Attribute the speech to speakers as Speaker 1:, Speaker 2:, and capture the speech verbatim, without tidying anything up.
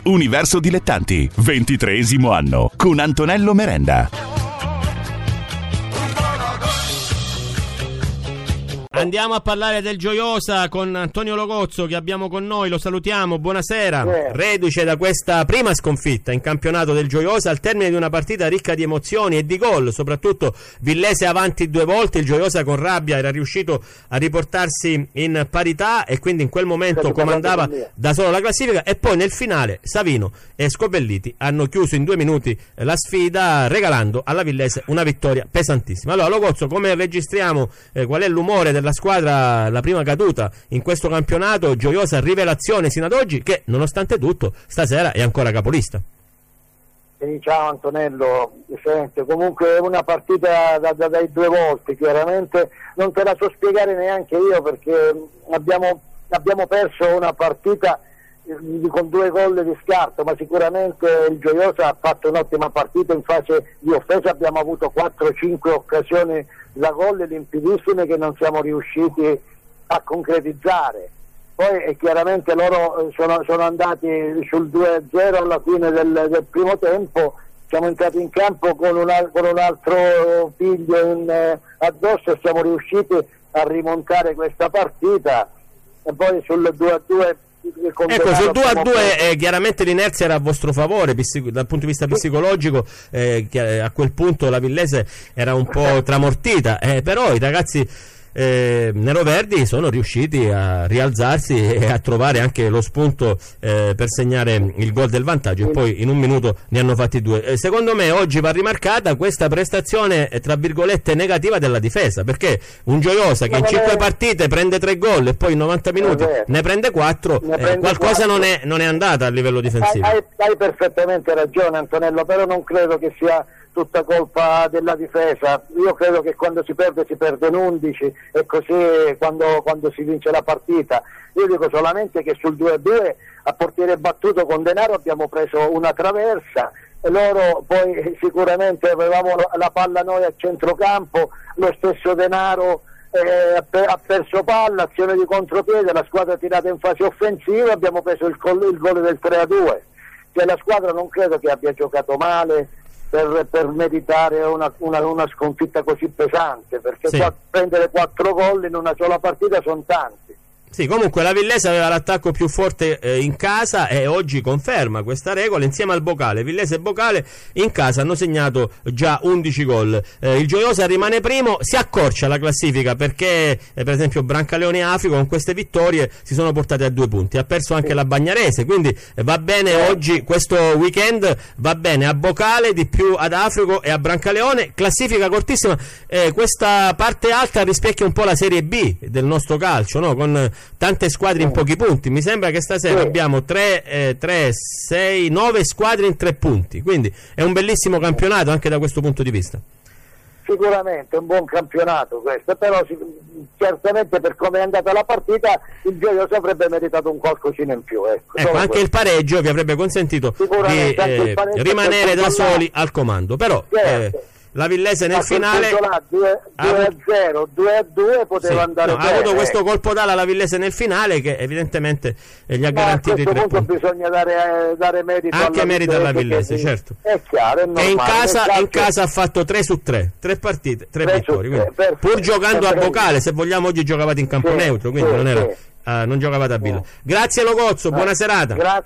Speaker 1: Universo Dilettanti, ventitreesimo anno, con Antonello Merenda.
Speaker 2: Andiamo a parlare del Gioiosa con Antonio Logozzo, che abbiamo con noi, lo salutiamo, buonasera.
Speaker 3: Yeah.
Speaker 2: Reduce da questa prima sconfitta in campionato del Gioiosa al termine di una partita ricca di emozioni e di gol, soprattutto Villese avanti due volte, il Gioiosa con rabbia era riuscito a riportarsi in parità e quindi in quel momento comandava da solo la classifica, e poi nel finale Savino e Scopelliti hanno chiuso in due minuti la sfida regalando alla Villese una vittoria pesantissima. Allora Logozzo, come registriamo, eh, qual è l'umore della squadra, la prima caduta in questo campionato? Gioiosa rivelazione sino ad oggi, che nonostante tutto stasera è ancora capolista.
Speaker 3: Sì, ciao Antonello, senti, comunque è una partita da, da, dai due volti, chiaramente non te la so spiegare neanche io, perché abbiamo, abbiamo perso una partita eh, con due gol di scarto, ma sicuramente il Gioiosa ha fatto un'ottima partita in fase di offesa, abbiamo avuto quattro cinque occasioni da gol limpidissime che non siamo riusciti a concretizzare. Poi eh, chiaramente loro sono, sono andati sul due a zero alla fine del, del primo tempo, siamo entrati in campo con un, con un altro piglio in, eh, addosso e siamo riusciti a rimontare questa partita, e poi sul due a due.
Speaker 2: Ecco, sul due a due eh, chiaramente l'inerzia era a vostro favore psico- dal punto di vista psicologico, eh, che a quel punto la Villese era un po' tramortita, eh, però i ragazzi eh, neroverdi sono riusciti a rialzarsi e a trovare anche lo spunto eh, per segnare il gol del vantaggio, e poi in un minuto ne hanno fatti due. Eh, secondo me oggi va rimarcata questa prestazione eh, tra virgolette negativa della difesa, perché un Gioiosa che in cinque partite prende tre gol e poi in novanta minuti ne prende quattro, eh, qualcosa non è, non è andata a livello difensivo.
Speaker 3: Hai, hai perfettamente ragione Antonello, però non credo che sia tutta colpa della difesa. Io credo che quando si perde si perde in undici, e così quando, quando si vince la partita. Io dico solamente che sul due a due a portiere battuto con Denaro abbiamo preso una traversa, e loro poi sicuramente avevamo la palla noi a centrocampo, lo stesso Denaro eh, ha perso palla, azione di contropiede, la squadra tirata in fase offensiva, abbiamo preso il gol, il gol del tre a due. Cioè la squadra non credo che abbia giocato male Per, per meritare una, una, una sconfitta così pesante, perché
Speaker 2: sì.
Speaker 3: qua, prendere quattro gol in una sola partita sono tanti.
Speaker 2: Sì, comunque la Villese aveva l'attacco più forte eh, in casa, e oggi conferma questa regola insieme al Bocale. Villese e Bocale in casa hanno segnato già undici gol. Eh, il Gioiosa rimane primo, si accorcia la classifica perché eh, per esempio Brancaleone e Africo con queste vittorie si sono portati a due punti. Ha perso anche sì. la Bagnarese, quindi eh, va bene oggi, questo weekend va bene a Bocale, di più ad Africo e a Brancaleone. Classifica cortissima. Eh, questa parte alta rispecchia un po' la Serie B del nostro calcio, no? Con tante squadre in pochi punti. Mi sembra che stasera sì. abbiamo tre, sei, nove squadre in tre punti, quindi è un bellissimo campionato anche da questo punto di vista.
Speaker 3: Sicuramente è un buon campionato questo, però certamente per come è andata la partita il Gioiosa avrebbe meritato un qualcosina in più. Ecco,
Speaker 2: ecco anche questo. Il pareggio vi avrebbe consentito di eh, rimanere da soli al comando, però certo. eh, la Villese nel finale
Speaker 3: due a zero, due a due poteva
Speaker 2: sì,
Speaker 3: andare
Speaker 2: no,
Speaker 3: bene.
Speaker 2: Ha avuto questo colpo d'ala alla Villese nel finale che evidentemente eh, gli ha garantito i tre punti.
Speaker 3: A questo punto bisogna dare, eh, dare merito
Speaker 2: anche
Speaker 3: alla
Speaker 2: merito alla Villese,
Speaker 3: che,
Speaker 2: certo.
Speaker 3: È chiaro, è normale.
Speaker 2: E in casa,
Speaker 3: calcio...
Speaker 2: in casa ha fatto tre su tre, tre partite, tre vittorie, quindi,
Speaker 3: tre,
Speaker 2: pur giocando a Bocale, se vogliamo oggi giocavate in campo
Speaker 3: sì,
Speaker 2: neutro, quindi
Speaker 3: sì,
Speaker 2: non era
Speaker 3: sì.
Speaker 2: uh, non giocavate a Billa. Grazie Logozzo, buona serata.
Speaker 3: Grazie.